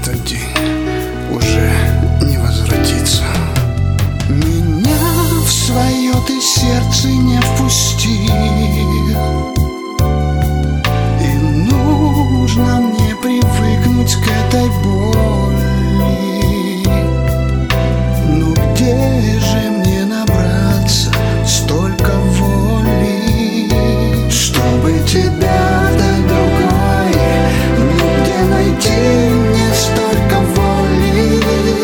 этот день уже не возвратится. Меня в свое ты сердце не впустил, и нужно мне привыкнуть к этой боли. Но где же мне набраться столько воли, чтобы тебя до другой? Нигде найти мне столько воли.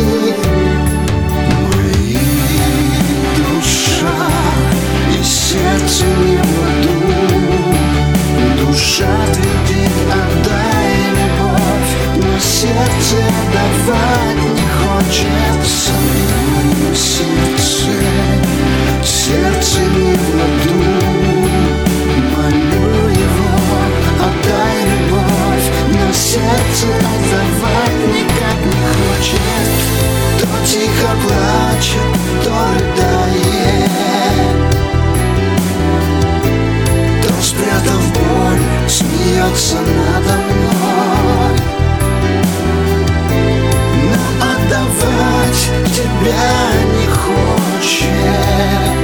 Мои душа и сердце не в ладу. Душа твердит: отдай любовь, но сердце отдавать не хочется. Сердце не в ладу. Молю его: отдай любовь, но сердце отдавать никак не хочет. То тихо плачет, то рыдает, то, спрятав боль, смеется надо мной. Но отдавать тебя не хочет,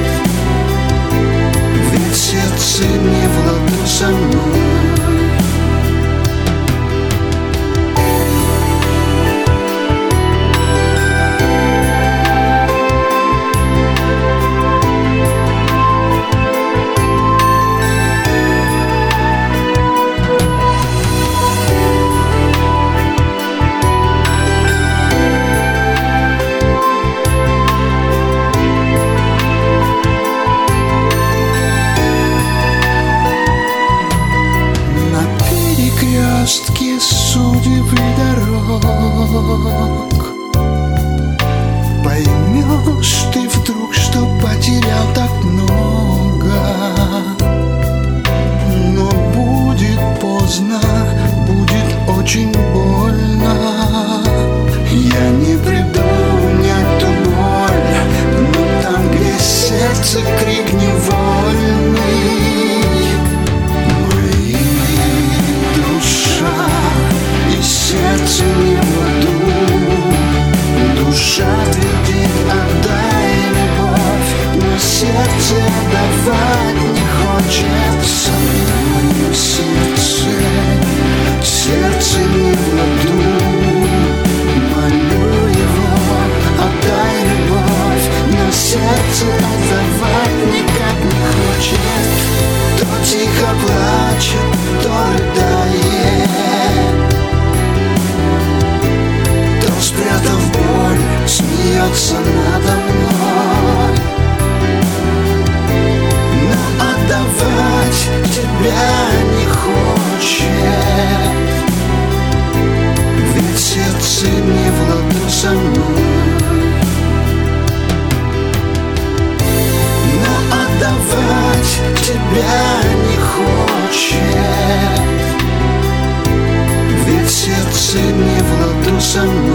ведь сердце не в ладу со мной. Судеб и дорог поймешь ты вдруг, что потерял так много. Но будет поздно, будет очень больно. Я не приду унять ту боль, но там, где сердце крик невольный. Сердце не в ладу. Душа твердит: отдай любовь, но сердце отдавать не хочется. Сердце не в ладу. Молю его: отдай любовь, но сердце отдавать никак не хочет. То тихо плачет, то рыдает, спрятав боль, смеется надо мной. Но отдавать тебя не хочет, ведь сердце не в ладу со мной. Но отдавать тебя не хочет, ведь сердце не в ладу со мной.